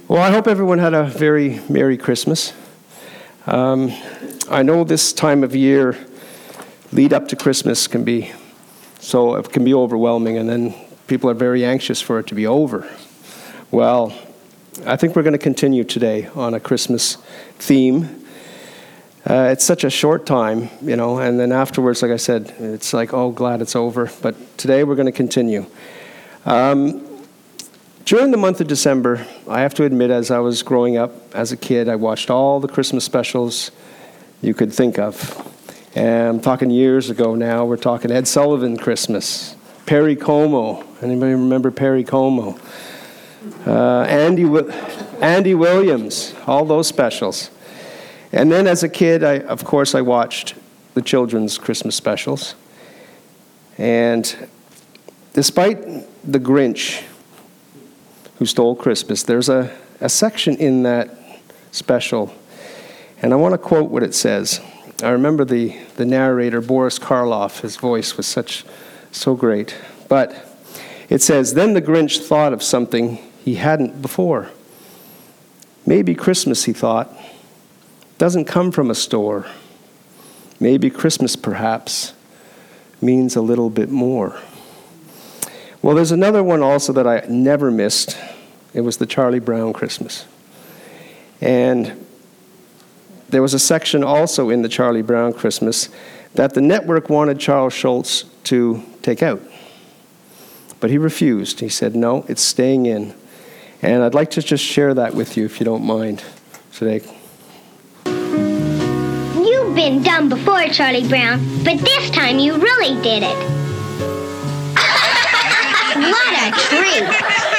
Well, I hope everyone had a very Merry Christmas. I know this time of year, lead up to Christmas can be overwhelming, and then people are very anxious for it to be over. Well, I think we're going to continue today on a Christmas theme. It's such a short time, and then afterwards, like I said, it's like, oh, glad it's over. But today we're going to continue. During the month of December, I have to admit, as I was growing up as a kid, I watched all the Christmas specials you could think of. And I'm talking years ago now. We're talking Ed Sullivan Christmas, Perry Como. Anybody remember Perry Como? Andy Williams, all those specials. And then as a kid, I watched the children's Christmas specials. And despite the Grinch Who Stole Christmas, there's a section in that special, and I want to quote what it says. I remember the narrator, Boris Karloff. His voice was so great. But it says, "Then the Grinch thought of something he hadn't before. Maybe Christmas, he thought, doesn't come from a store. Maybe Christmas, perhaps, means a little bit more." Well, there's another one also that I never missed. It was the Charlie Brown Christmas. And there was a section also in the Charlie Brown Christmas that the network wanted Charles Schulz to take out. But he refused. He said, no, it's staying in. And I'd like to just share that with you, if you don't mind, today. You've been dumb before, Charlie Brown, but this time you really did it. What a treat!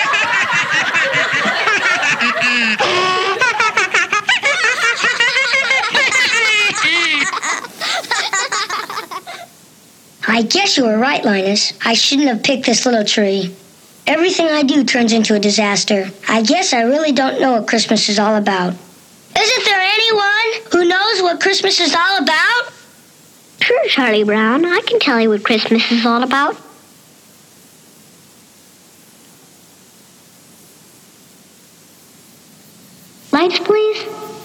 I guess you were right, Linus. I shouldn't have picked this little tree. Everything I do turns into a disaster. I guess I really don't know what Christmas is all about. Isn't there anyone who knows what Christmas is all about? Sure, Charlie Brown. I can tell you what Christmas is all about. Lights, please.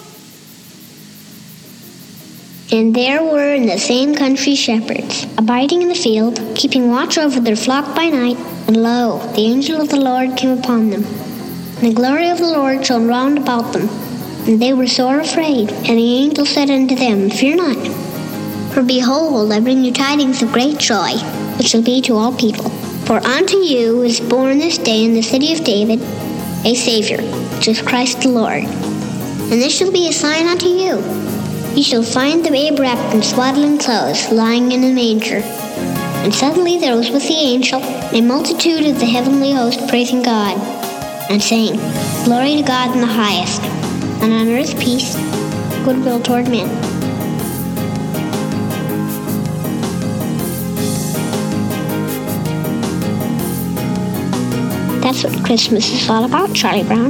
And there were in the same country shepherds, abiding in the field, keeping watch over their flock by night. And lo, the angel of the Lord came upon them. And the glory of the Lord shone round about them. And they were sore afraid. And the angel said unto them, Fear not. For behold, I bring you tidings of great joy, which shall be to all people. For unto you is born this day in the city of David a Savior, which is Christ the Lord. And this shall be a sign unto you. Ye shall find the babe wrapped in swaddling clothes, lying in a manger. And suddenly there was with the angel a multitude of the heavenly host praising God, and saying, Glory to God in the highest, and on earth peace, goodwill toward men. That's what Christmas is all about, Charlie Brown.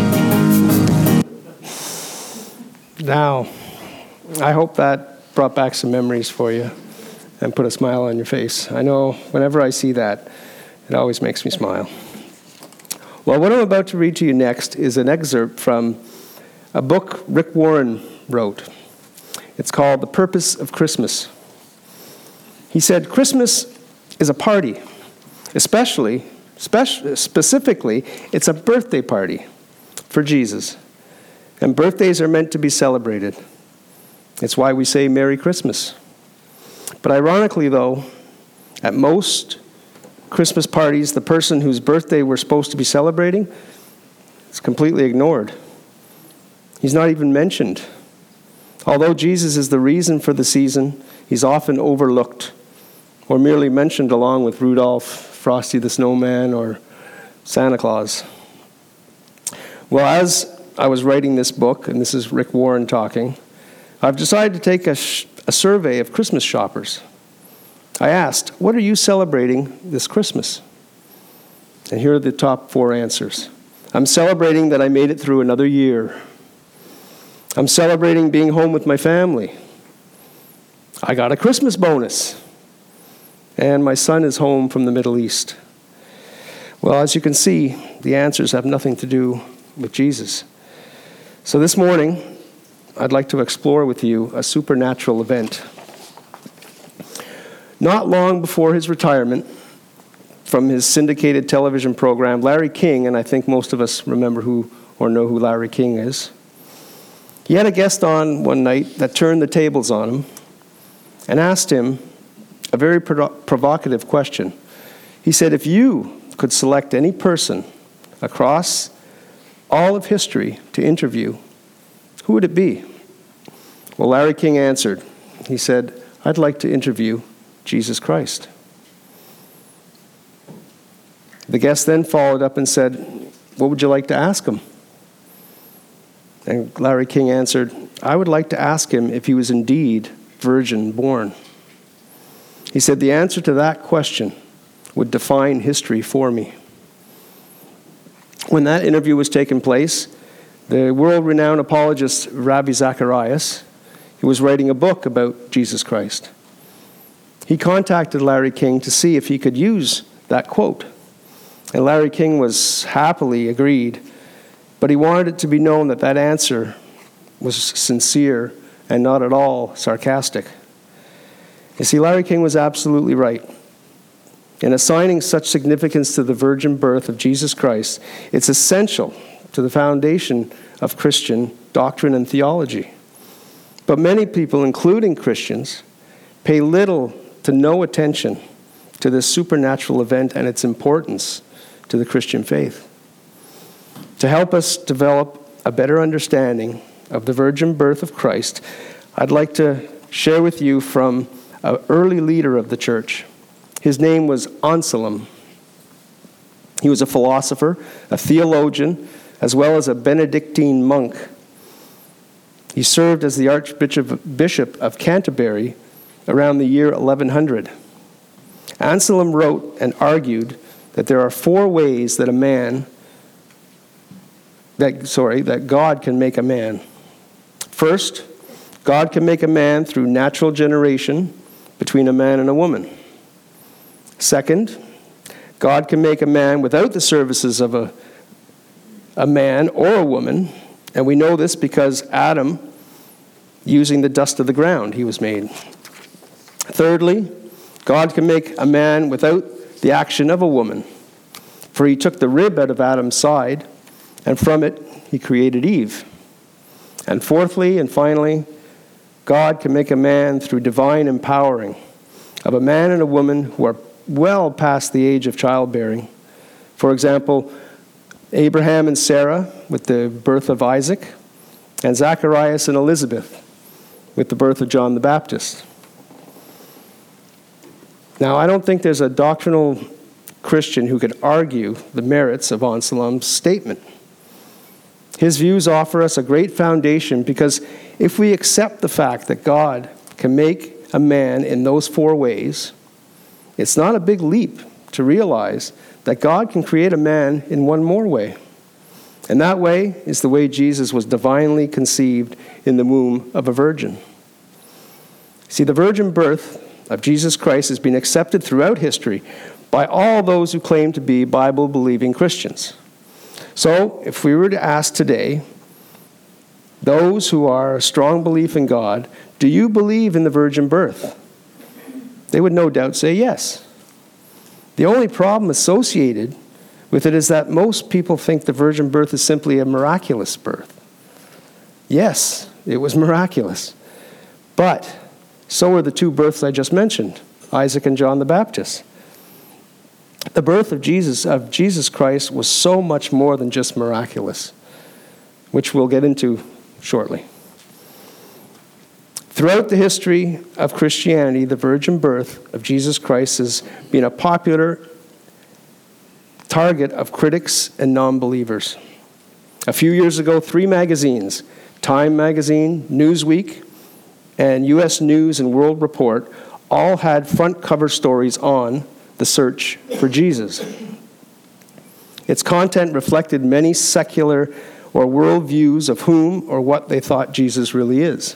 Now, I hope that brought back some memories for you and put a smile on your face. I know whenever I see that, it always makes me smile. Well, what I'm about to read to you next is an excerpt from a book Rick Warren wrote. It's called The Purpose of Christmas. He said, Christmas is a party, specifically, it's a birthday party for Jesus. And birthdays are meant to be celebrated. It's why we say Merry Christmas. But ironically, though, at most Christmas parties, the person whose birthday we're supposed to be celebrating is completely ignored. He's not even mentioned. Although Jesus is the reason for the season, he's often overlooked or merely mentioned along with Rudolph, Frosty the Snowman, or Santa Claus. Well, as I was writing this book, and this is Rick Warren talking, I've decided to take a survey of Christmas shoppers. I asked, what are you celebrating this Christmas? And here are the top 4 answers. I'm celebrating that I made it through another year. I'm celebrating being home with my family. I got a Christmas bonus. And my son is home from the Middle East. Well, as you can see, the answers have nothing to do with Jesus. So this morning, I'd like to explore with you a supernatural event. Not long before his retirement from his syndicated television program, Larry King, and I think most of us remember who or know who Larry King is, he had a guest on one night that turned the tables on him and asked him a very provocative question. He said, if you could select any person across all of history to interview, who would it be? Well, Larry King answered. He said, I'd like to interview Jesus Christ. The guest then followed up and said, what would you like to ask him? And Larry King answered, I would like to ask him if he was indeed virgin born. He said, the answer to that question would define history for me. When that interview was taking place, the world-renowned apologist Ravi Zacharias, he was writing a book about Jesus Christ. He contacted Larry King to see if he could use that quote. And Larry King was happily agreed, but he wanted it to be known that that answer was sincere and not at all sarcastic. You see, Larry King was absolutely right. In assigning such significance to the virgin birth of Jesus Christ, it's essential to the foundation of Christian doctrine and theology. But many people, including Christians, pay little to no attention to this supernatural event and its importance to the Christian faith. To help us develop a better understanding of the virgin birth of Christ, I'd like to share with you from an early leader of the church. His name was Anselm. He was a philosopher, a theologian, as well as a Benedictine monk. He served as the Archbishop of Canterbury around the year 1100. Anselm wrote and argued that there are four ways that God can make a man. First, God can make a man through natural generation between a man and a woman. Second, God can make a man without the services of a man or a woman, and we know this because Adam, using the dust of the ground, he was made. Thirdly, God can make a man without the action of a woman, for he took the rib out of Adam's side, and from it he created Eve. And fourthly and finally, God can make a man through divine empowering of a man and a woman who are well past the age of childbearing. For example, Abraham and Sarah with the birth of Isaac, and Zacharias and Elizabeth with the birth of John the Baptist. Now, I don't think there's a doctrinal Christian who could argue the merits of Anselm's statement. His views offer us a great foundation because if we accept the fact that God can make a man in those four ways, it's not a big leap to realize that God can create a man in one more way. And that way is the way Jesus was divinely conceived in the womb of a virgin. See, the virgin birth of Jesus Christ has been accepted throughout history by all those who claim to be Bible-believing Christians. So, if we were to ask today, those who are a strong belief in God, do you believe in the virgin birth? They would no doubt say yes. The only problem associated with it is that most people think the virgin birth is simply a miraculous birth. Yes, it was miraculous. But so were the two births I just mentioned, Isaac and John the Baptist. The birth of Jesus Christ was so much more than just miraculous, which we'll get into shortly. Throughout the history of Christianity, the virgin birth of Jesus Christ has been a popular target of critics and non-believers. A few years ago, 3 magazines, Time Magazine, Newsweek, and U.S. News and World Report, all had front cover stories on the search for Jesus. Its content reflected many secular or world views of whom or what they thought Jesus really is.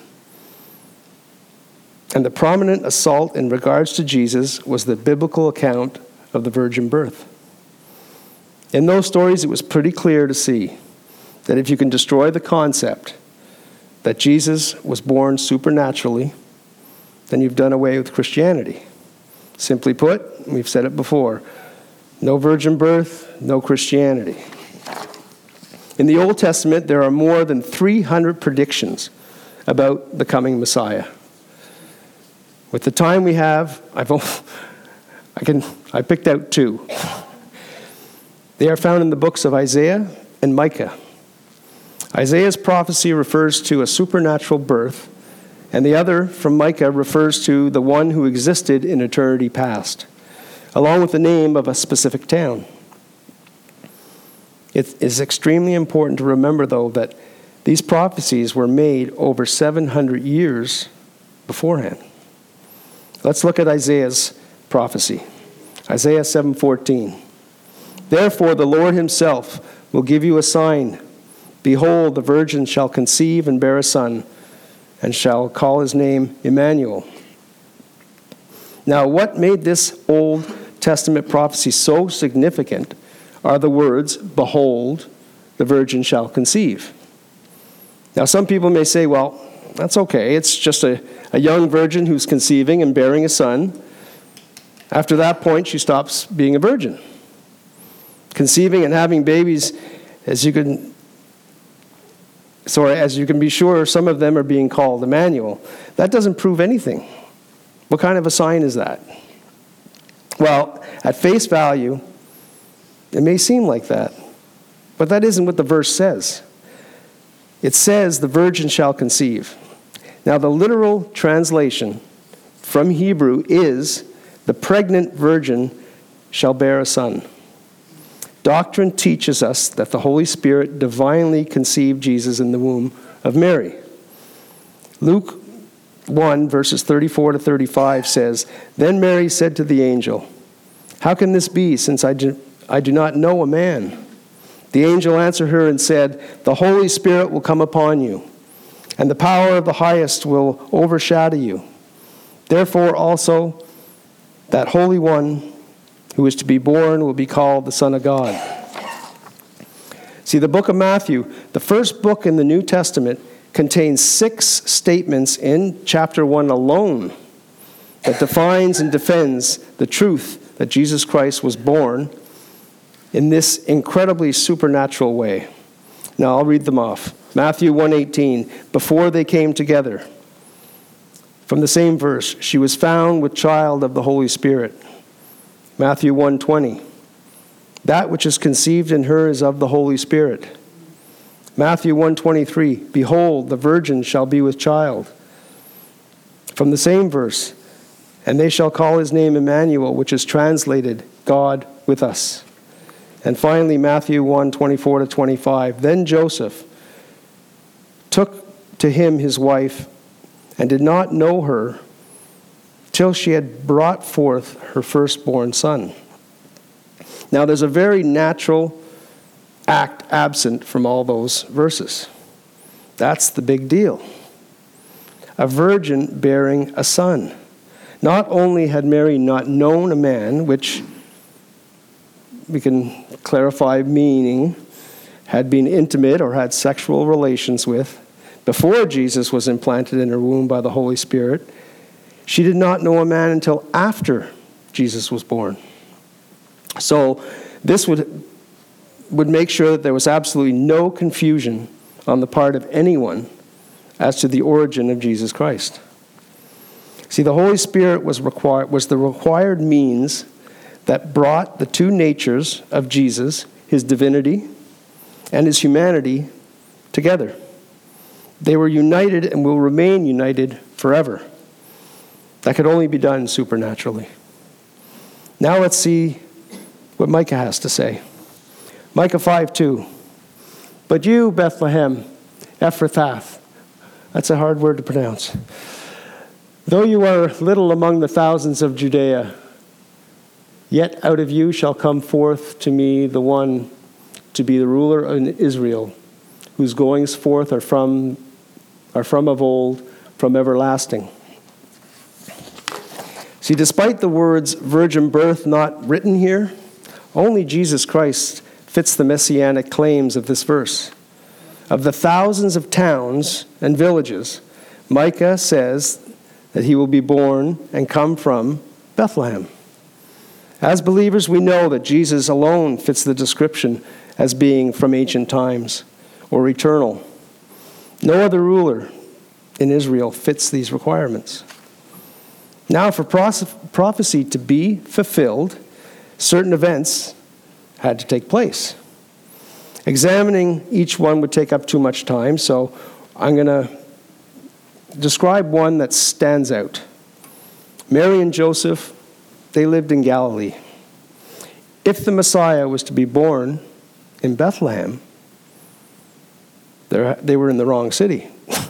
And the prominent assault in regards to Jesus was the biblical account of the virgin birth. In those stories, it was pretty clear to see that if you can destroy the concept that Jesus was born supernaturally, then you've done away with Christianity. Simply put, we've said it before, no virgin birth, no Christianity. In the Old Testament, there are more than 300 predictions about the coming Messiah. With the time we have, I picked out 2. They are found in the books of Isaiah and Micah. Isaiah's prophecy refers to a supernatural birth, and the other, from Micah, refers to the one who existed in eternity past, along with the name of a specific town. It is extremely important to remember, though, that these prophecies were made over 700 years beforehand. Let's look at Isaiah's prophecy. Isaiah 7:14. Therefore the Lord himself will give you a sign. Behold, the virgin shall conceive and bear a son, and shall call his name Emmanuel. Now, what made this Old Testament prophecy so significant are the words, behold, the virgin shall conceive. Now, some people may say, well, that's okay. It's just a young virgin who's conceiving and bearing a son. After that point, she stops being a virgin. Conceiving and having babies, as you can be sure, some of them are being called Emmanuel. That doesn't prove anything. What kind of a sign is that? Well, at face value, it may seem like that, but that isn't what the verse says. It says, the virgin shall conceive. Now, the literal translation from Hebrew is, the pregnant virgin shall bear a son. Doctrine teaches us that the Holy Spirit divinely conceived Jesus in the womb of Mary. Luke 1, verses 34 to 35 says, Then Mary said to the angel, How can this be, since I do not know a man? The angel answered her and said, The Holy Spirit will come upon you, and the power of the highest will overshadow you. Therefore also, that Holy One who is to be born will be called the Son of God. See, the book of Matthew, the first book in the New Testament, contains 6 statements in chapter 1 alone that defines and defends the truth that Jesus Christ was born in this incredibly supernatural way. Now, I'll read them off. Matthew 1:18, before they came together. From the same verse, she was found with child of the Holy Spirit. Matthew 1:20, that which is conceived in her is of the Holy Spirit. Matthew 1:23, behold, the virgin shall be with child. From the same verse, and they shall call his name Emmanuel, which is translated, God with us. And finally, Matthew 1:24 to 25, then Joseph took to him his wife and did not know her till she had brought forth her firstborn son. Now, there's a very natural act absent from all those verses. That's the big deal. A virgin bearing a son. Not only had Mary not known a man, which we can clarify meaning, had been intimate or had sexual relations with before Jesus was implanted in her womb by the Holy Spirit, she did not know a man until after Jesus was born. So this would make sure that there was absolutely no confusion on the part of anyone as to the origin of Jesus Christ. See, the Holy Spirit was the required means that brought the two natures of Jesus, his divinity and his humanity, together. They were united and will remain united forever. That could only be done supernaturally. Now let's see what Micah has to say. Micah 5:2. But you, Bethlehem, Ephrathah, that's a hard word to pronounce. Though you are little among the thousands of Judea, yet out of you shall come forth to me the one to be the ruler in Israel, whose goings forth are from of old, from everlasting. See, despite the words virgin birth not written here, only Jesus Christ fits the messianic claims of this verse. Of the thousands of towns and villages, Micah says that he will be born and come from Bethlehem. As believers, we know that Jesus alone fits the description as being from ancient times or eternal. No other ruler in Israel fits these requirements. Now, for prophecy to be fulfilled, certain events had to take place. Examining each one would take up too much time, so I'm going to describe one that stands out. Mary and Joseph, they lived in Galilee. If the Messiah was to be born in Bethlehem, they were in the wrong city.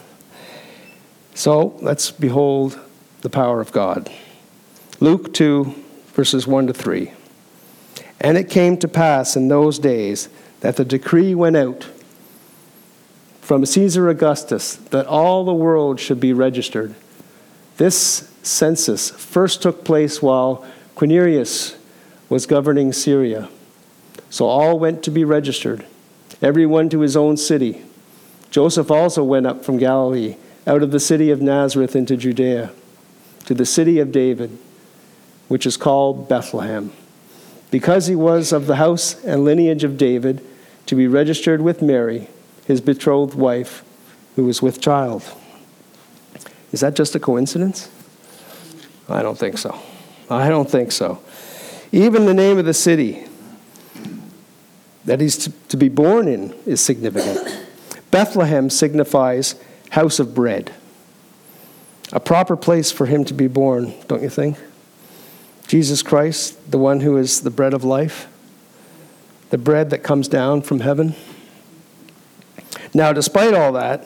So let's behold the power of God. Luke 2, verses 1 to 3. And it came to pass in those days that the decree went out from Caesar Augustus that all the world should be registered. This census first took place while Quirinius was governing Syria. So all went to be registered, everyone to his own city. Joseph also went up from Galilee, out of the city of Nazareth into Judea, to the city of David, which is called Bethlehem, because he was of the house and lineage of David, to be registered with Mary, his betrothed wife, who was with child. Is that just a coincidence? I don't think so. I don't think so. Even the name of the city that he's to be born in is significant. Bethlehem signifies house of bread. A proper place for him to be born, don't you think? Jesus Christ, the one who is the bread of life, the bread that comes down from heaven. Now, despite all that,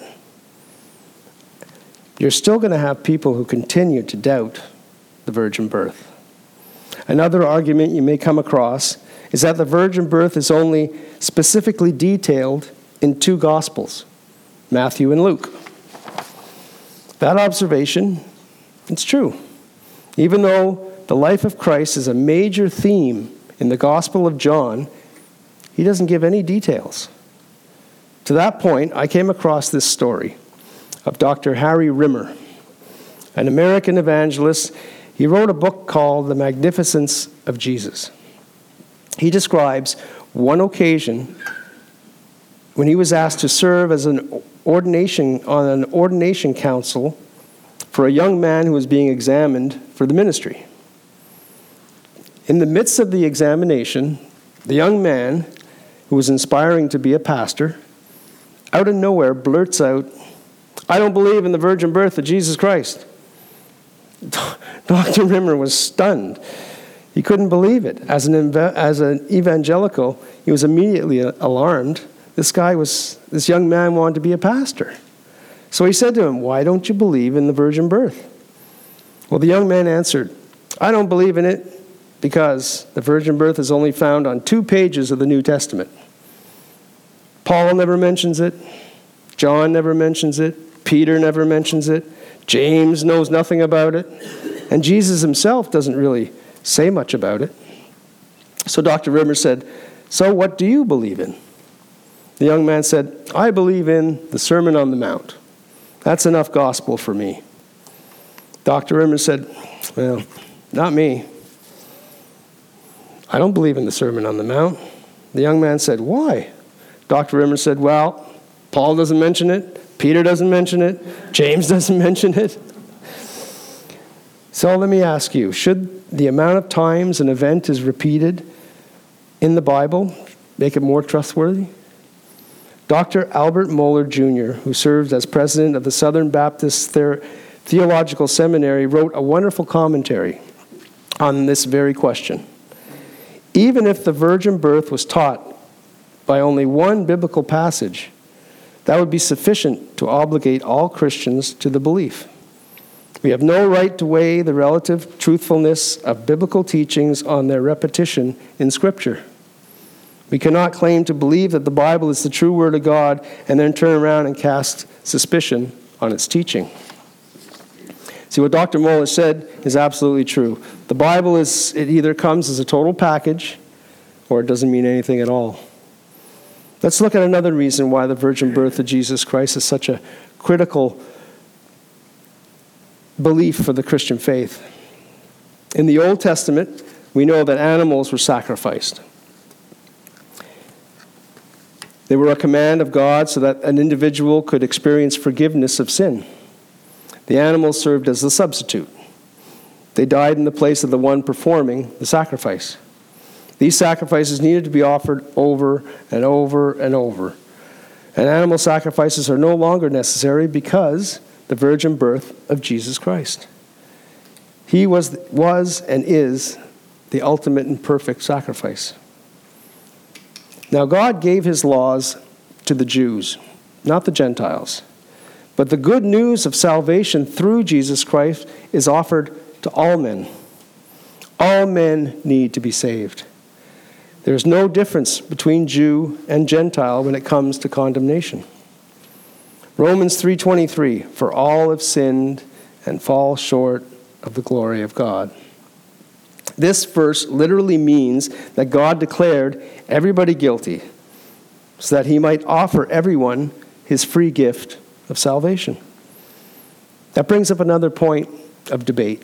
you're still going to have people who continue to doubt the virgin birth. Another argument you may come across is that the virgin birth is only specifically detailed in two Gospels, Matthew and Luke. That observation, it's true. Even though the life of Christ is a major theme in the Gospel of John, he doesn't give any details. To that point, I came across this story of Dr. Harry Rimmer, an American evangelist. He wrote a book called The Magnificence of Jesus. He describes one occasion when he was asked to serve as on an ordination council for a young man who was being examined for the ministry. In the midst of the examination, the young man, who was aspiring to be a pastor, out of nowhere blurts out, "I don't believe in the virgin birth of Jesus Christ." Dr. Rimmer was stunned. He couldn't believe it. As an evangelical, he was immediately alarmed. This young man wanted to be a pastor. So he said to him, "Why don't you believe in the virgin birth?" Well, the young man answered, "I don't believe in it because the virgin birth is only found on 2 pages of the New Testament. Paul never mentions it. John never mentions it. Peter never mentions it. James knows nothing about it. And Jesus himself doesn't really say much about it." So Dr. Rimmer said, "So what do you believe in?" The young man said, "I believe in the Sermon on the Mount. That's enough gospel for me." Dr. Rimmer said, "Well, not me. I don't believe in the Sermon on the Mount." The young man said, "Why?" Dr. Rimmer said, "Well, Paul doesn't mention it. Peter doesn't mention it. James doesn't mention it." So let me ask you, should the amount of times an event is repeated in the Bible make it more trustworthy? Dr. Albert Mohler Jr., who served as president of the Southern Baptist Theological Seminary, wrote a wonderful commentary on this very question. Even if the virgin birth was taught by only one biblical passage, that would be sufficient to obligate all Christians to the belief. We have no right to weigh the relative truthfulness of biblical teachings on their repetition in Scripture. We cannot claim to believe that the Bible is the true Word of God and then turn around and cast suspicion on its teaching. See, what Dr. Mohler said is absolutely true. The Bible it either comes as a total package or it doesn't mean anything at all. Let's look at another reason why the virgin birth of Jesus Christ is such a critical belief for the Christian faith. In the Old Testament, we know that animals were sacrificed. They were a command of God so that an individual could experience forgiveness of sin. The animals served as the substitute. They died in the place of the one performing the sacrifice. These sacrifices needed to be offered over and over and over. And animal sacrifices are no longer necessary because the virgin birth of Jesus Christ. He was and is the ultimate and perfect sacrifice. Now, God gave his laws to the Jews, not the Gentiles. But the good news of salvation through Jesus Christ is offered to all men. All men need to be saved. There is no difference between Jew and Gentile when it comes to condemnation. Romans 3:23, for all have sinned and fall short of the glory of God. This verse literally means that God declared everybody guilty so that he might offer everyone his free gift of salvation. That brings up another point of debate.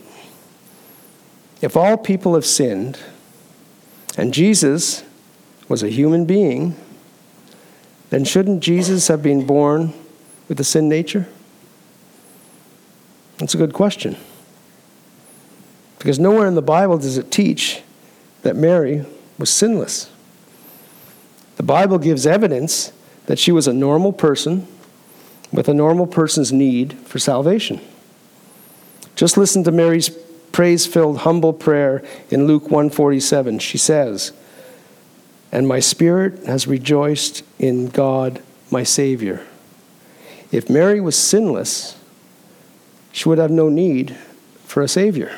If all people have sinned, and Jesus was a human being, then shouldn't Jesus have been born with a sin nature? That's a good question. Because nowhere in the Bible does it teach that Mary was sinless. The Bible gives evidence that she was a normal person with a normal person's need for salvation. Just listen to Mary's praise-filled, humble prayer in Luke 1:47. She says, "And my spirit has rejoiced in God, my Savior." If Mary was sinless, she would have no need for a Savior.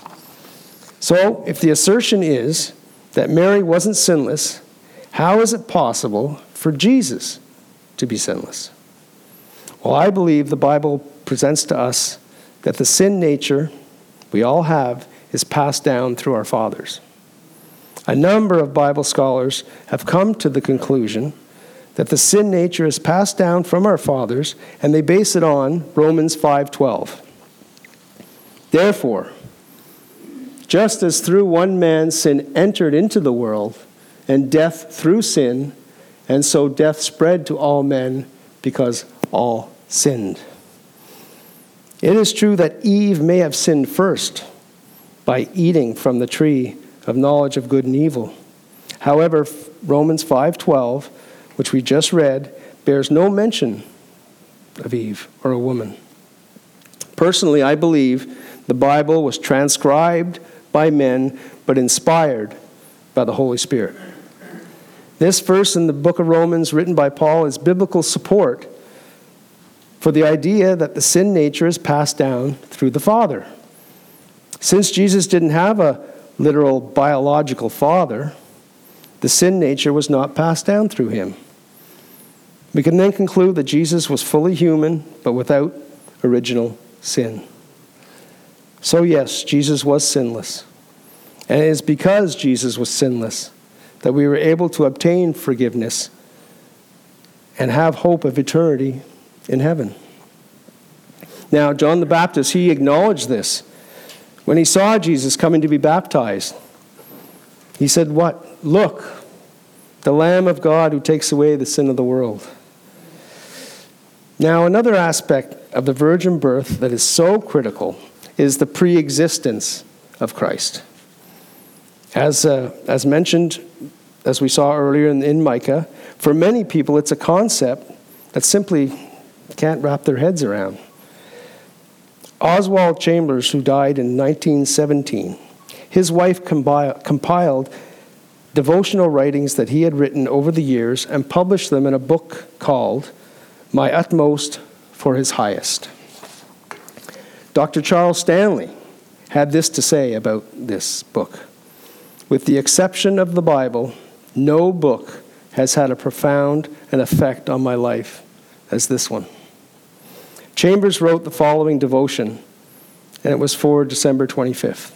So, if the assertion is that Mary wasn't sinless, how is it possible for Jesus to be sinless? Well, I believe the Bible presents to us that the sin nature we all have is passed down through our fathers. A number of Bible scholars have come to the conclusion that the sin nature is passed down from our fathers, and they base it on Romans 5:12. Therefore, just as through one man sin entered into the world, and death through sin, and so death spread to all men because all sinned. It is true that Eve may have sinned first by eating from the tree of knowledge of good and evil. However, Romans 5:12, which we just read, bears no mention of Eve or a woman. Personally, I believe the Bible was transcribed by men, but inspired by the Holy Spirit. This verse in the book of Romans, written by Paul, is biblical support for the idea that the sin nature is passed down through the Father. Since Jesus didn't have a literal biological father, the sin nature was not passed down through him. We can then conclude that Jesus was fully human, but without original sin. So yes, Jesus was sinless. And it is because Jesus was sinless that we were able to obtain forgiveness and have hope of eternity in heaven. Now, John the Baptist, he acknowledged this. When he saw Jesus coming to be baptized, he said, what? Look, the Lamb of God who takes away the sin of the world. Now, another aspect of the virgin birth that is so critical is the pre-existence of Christ. As mentioned, as we saw earlier in Micah, for many people it's a concept that simply can't wrap their heads around. Oswald Chambers, who died in 1917, his wife compiled devotional writings that he had written over the years and published them in a book called My Utmost for His Highest. Dr. Charles Stanley had this to say about this book. With the exception of the Bible, no book has had a profound an effect on my life as this one. Chambers wrote the following devotion, and it was for December 25th.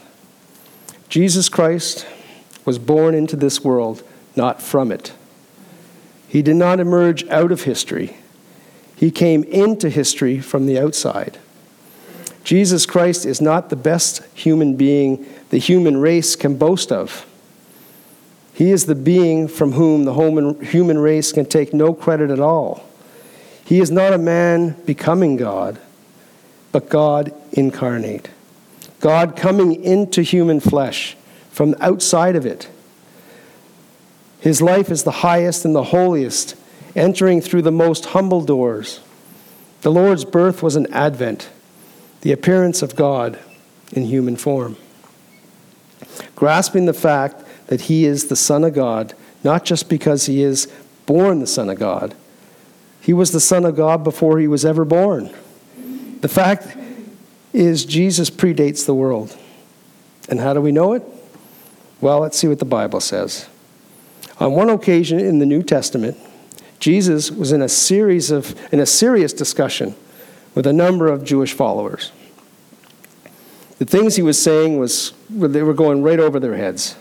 Jesus Christ was born into this world, not from it. He did not emerge out of history. He came into history from the outside. Jesus Christ is not the best human being the human race can boast of. He is the being from whom the human race can take no credit at all. He is not a man becoming God, but God incarnate. God coming into human flesh from outside of it. His life is the highest and the holiest, entering through the most humble doors. The Lord's birth was an advent, the appearance of God in human form. Grasping the fact that he is the Son of God, not just because he is born the Son of God. He was the Son of God before he was ever born. The fact is, Jesus predates the world. And how do we know it? Well, let's see what the Bible says. On one occasion in the New Testament, Jesus was in a serious discussion with a number of Jewish followers. The things he was saying they were going right over their heads.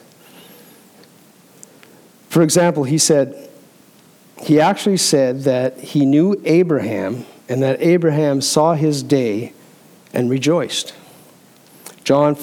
For example, he actually said that he knew Abraham and that Abraham saw his day and rejoiced. John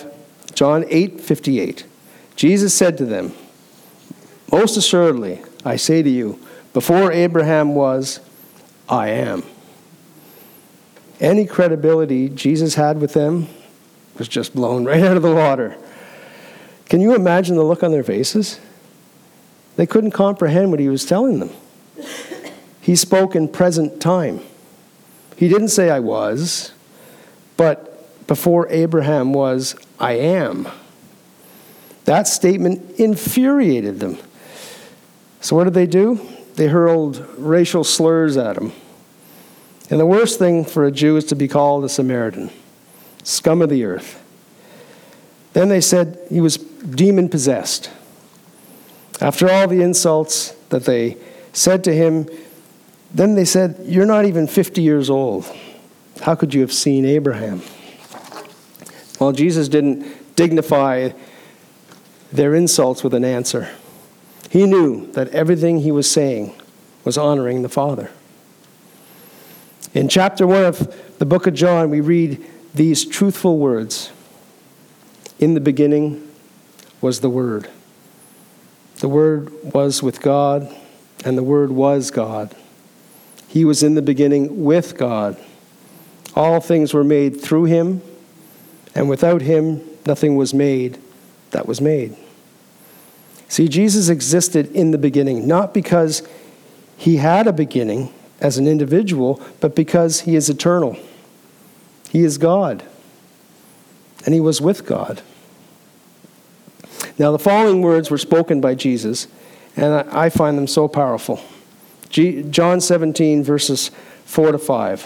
8:58. Jesus said to them, "Most assuredly, I say to you, before Abraham was, I am." Any credibility Jesus had with them was just blown right out of the water. Can you imagine the look on their faces? They couldn't comprehend what he was telling them. He spoke in present time. He didn't say I was, but before Abraham was, I am. That statement infuriated them. So what did they do? They hurled racial slurs at him. And the worst thing for a Jew is to be called a Samaritan, scum of the earth. Then they said he was demon-possessed. After all the insults that they said to him, then they said, "You're not even 50 years old. How could you have seen Abraham?" Well, Jesus didn't dignify their insults with an answer. He knew that everything he was saying was honoring the Father. In chapter 1 of the book of John, we read these truthful words. In the beginning was the Word. The Word was with God, and the Word was God. He was in the beginning with God. All things were made through him, and without him nothing was made that was made. See, Jesus existed in the beginning, not because he had a beginning as an individual, but because he is eternal. He is God, and he was with God. Now, the following words were spoken by Jesus, and I find them so powerful. John 17, verses 4 to 5.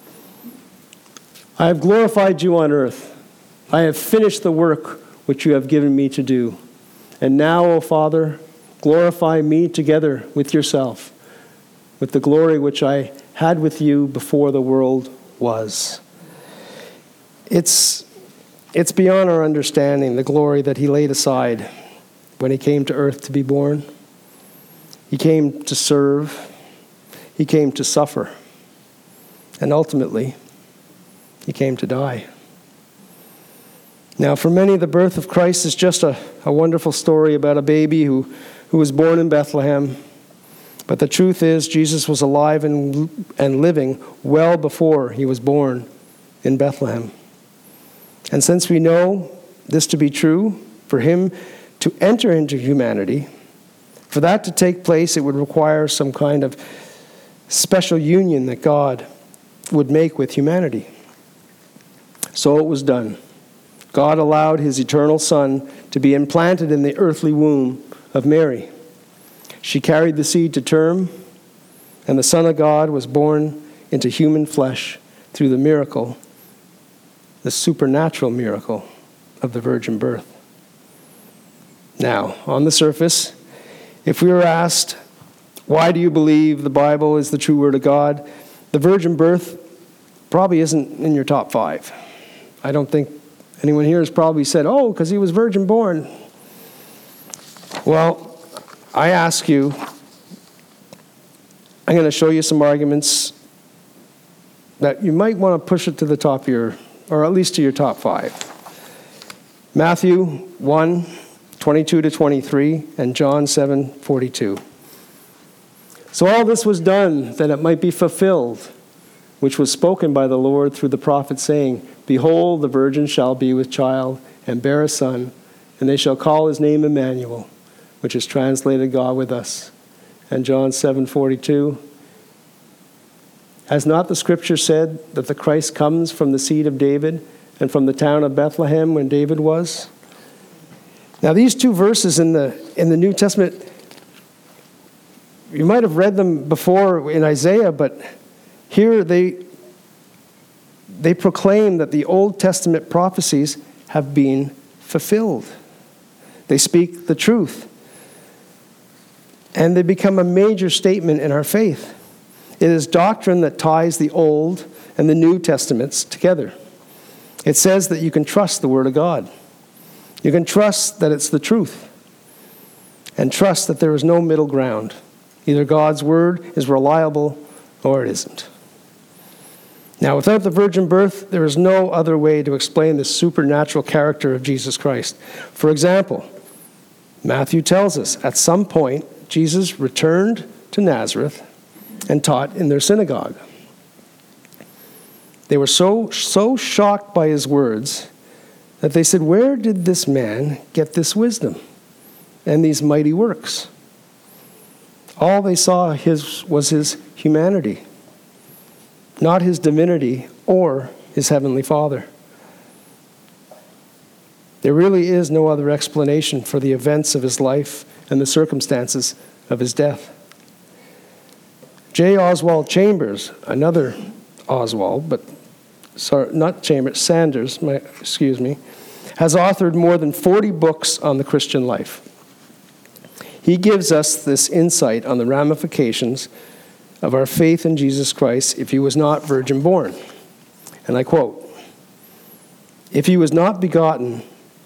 I have glorified you on earth. I have finished the work which you have given me to do. And now, O Father, glorify me together with yourself, with the glory which I had with you before the world was. It's beyond our understanding, the glory that he laid aside when he came to earth to be born. He came to serve. He came to suffer. And ultimately, he came to die. Now, for many, the birth of Christ is just a wonderful story about a baby who was born in Bethlehem. But the truth is, Jesus was alive and living well before he was born in Bethlehem. And since we know this to be true, for him to enter into humanity, for that to take place, it would require some kind of special union that God would make with humanity. So it was done. God allowed his eternal Son to be implanted in the earthly womb of Mary. She carried the seed to term, and the Son of God was born into human flesh through the miracle, the supernatural miracle of the virgin birth. Now, on the surface, if we were asked, why do you believe the Bible is the true word of God? The virgin birth probably isn't in your top 5. I don't think anyone here has probably said, oh, because he was virgin born. Well, I ask you, I'm going to show you some arguments that you might want to push it to the top of your, or at least to your top 5. Matthew 1, 22 to 23, and John 7, 42. So all this was done that it might be fulfilled, which was spoken by the Lord through the prophet, saying, Behold, the virgin shall be with child, and bear a son, and they shall call his name Emmanuel, which is translated God with us. And John 7:42, has not the scripture said that the Christ comes from the seed of David and from the town of Bethlehem when David was? Now these two verses in the New Testament, you might have read them before in Isaiah, but here they proclaim that the Old Testament prophecies have been fulfilled. They speak the truth. And they become a major statement in our faith. It is doctrine that ties the Old and the New Testaments together. It says that you can trust the Word of God. You can trust that it's the truth. And trust that there is no middle ground. Either God's Word is reliable or it isn't. Now, without the virgin birth, there is no other way to explain the supernatural character of Jesus Christ. For example, Matthew tells us at some point, Jesus returned to Nazareth and taught in their synagogue. They were so shocked by his words that they said, Where did this man get this wisdom and these mighty works? All they saw was his humanity, not his divinity or his heavenly Father. There really is no other explanation for the events of his life and the circumstances of his death. J. Oswald Chambers, another Oswald, but sorry, not Chambers, Sanders, has authored more than 40 books on the Christian life. He gives us this insight on the ramifications of our faith in Jesus Christ if he was not virgin born. And I quote, if he was begotten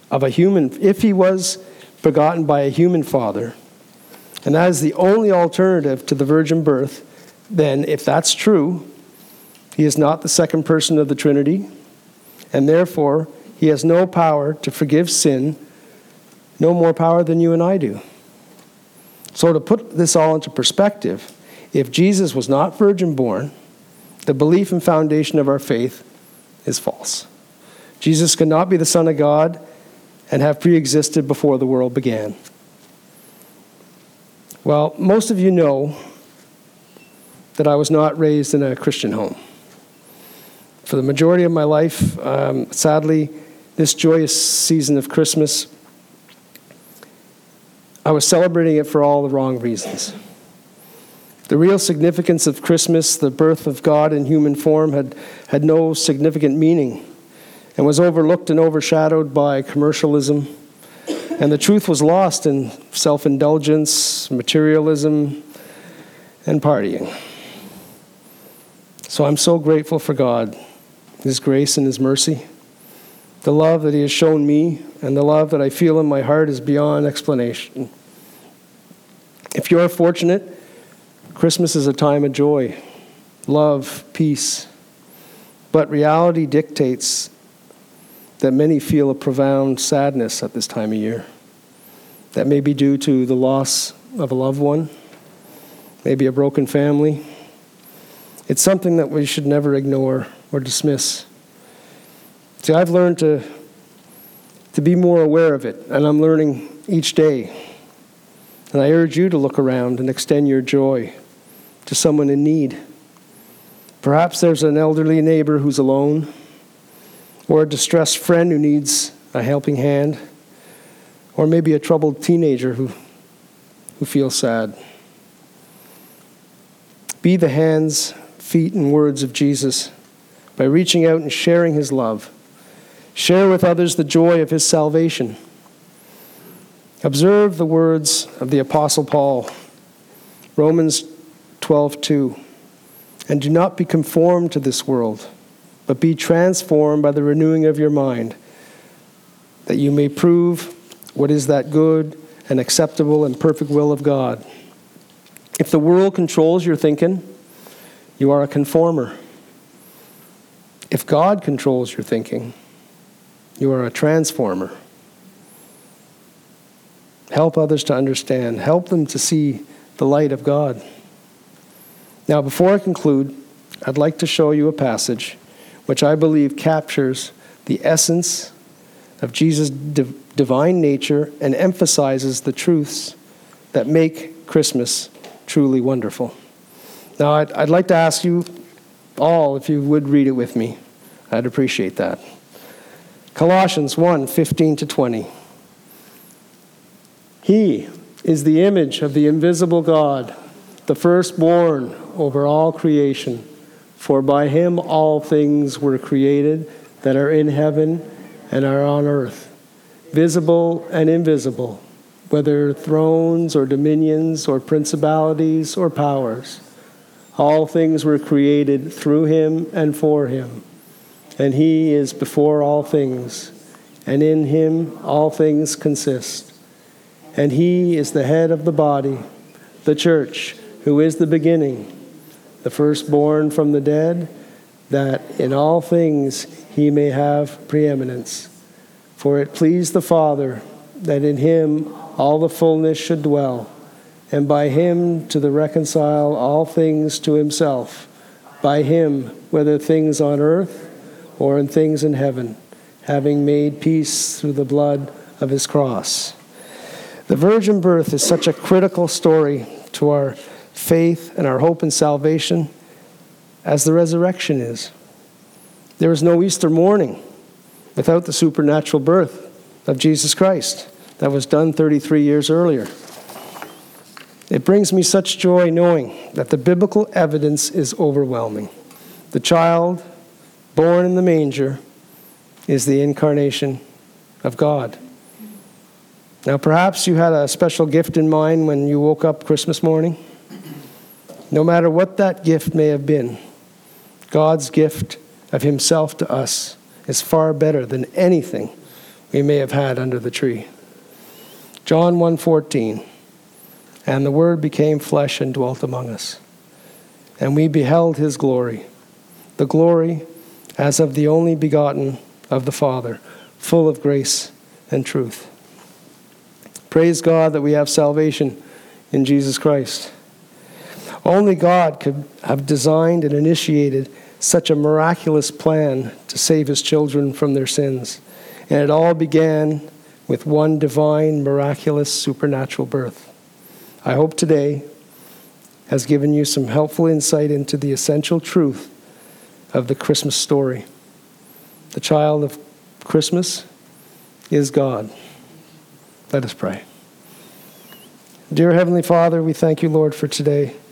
by a human father, and that is the only alternative to the virgin birth, then if that's true, he is not the second person of the Trinity, and therefore he has no power to forgive sin, no more power than you and I do. So to put this all into perspective, if Jesus was not virgin born, the belief and foundation of our faith is false. Jesus could not be the Son of God and have pre-existed before the world began. Well, most of you know that I was not raised in a Christian home. For the majority of my life, sadly, this joyous season of Christmas, I was celebrating it for all the wrong reasons. The real significance of Christmas, the birth of God in human form, had no significant meaning and was overlooked and overshadowed by commercialism. And the truth was lost in self-indulgence, materialism, and partying. So I'm so grateful for God, his grace and his mercy. The love that he has shown me and the love that I feel in my heart is beyond explanation. If you're fortunate, Christmas is a time of joy, love, peace. But reality dictates that many feel a profound sadness at this time of year. That may be due to the loss of a loved one, maybe a broken family. It's something that we should never ignore or dismiss. See, I've learned to be more aware of it, and I'm learning each day. And I urge you to look around and extend your joy to someone in need. Perhaps there's an elderly neighbor who's alone, or a distressed friend who needs a helping hand, or maybe a troubled teenager who feels sad. Be the hands, feet, and words of Jesus by reaching out and sharing his love. Share with others the joy of his salvation. Observe the words of the Apostle Paul, Romans 12:2, and do not be conformed to this world, but be transformed by the renewing of your mind, that you may prove what is that good and acceptable and perfect will of God. If the world controls your thinking, you are a conformer. If God controls your thinking, you are a transformer. Help others to understand. Help them to see the light of God. Now, before I conclude, I'd like to show you a passage which I believe captures the essence of Jesus' divine nature and emphasizes the truths that make Christmas truly wonderful. Now, I'd like to ask you all if you would read it with me. I'd appreciate that. Colossians 1:15-20. He is the image of the invisible God, the firstborn over all creation. For by him all things were created that are in heaven and are on earth, visible and invisible, whether thrones or dominions or principalities or powers. All things were created through him and for him. And he is before all things, and in him all things consist. And he is the head of the body, the church, who is the beginning, the firstborn from the dead, that in all things he may have preeminence. For it pleased the Father that in him all the fullness should dwell, and by him to reconcile all things to himself, by him, whether things on earth or in things in heaven, having made peace through the blood of his cross. The virgin birth is such a critical story to our faith and our hope and salvation as the resurrection is. There is no Easter morning without the supernatural birth of Jesus Christ that was done 33 years earlier. It brings me such joy knowing that the biblical evidence is overwhelming. The child born in the manger is the incarnation of God. Now, perhaps you had a special gift in mind when you woke up Christmas morning. No matter what that gift may have been, God's gift of himself to us is far better than anything we may have had under the tree. John 1:14, and the Word became flesh and dwelt among us. And we beheld his glory, the glory as of the only begotten of the Father, full of grace and truth. Praise God that we have salvation in Jesus Christ. Only God could have designed and initiated such a miraculous plan to save his children from their sins. And it all began with one divine, miraculous, supernatural birth. I hope today has given you some helpful insight into the essential truth of the Christmas story. The child of Christmas is God. Let us pray. Dear Heavenly Father, we thank you, Lord, for today.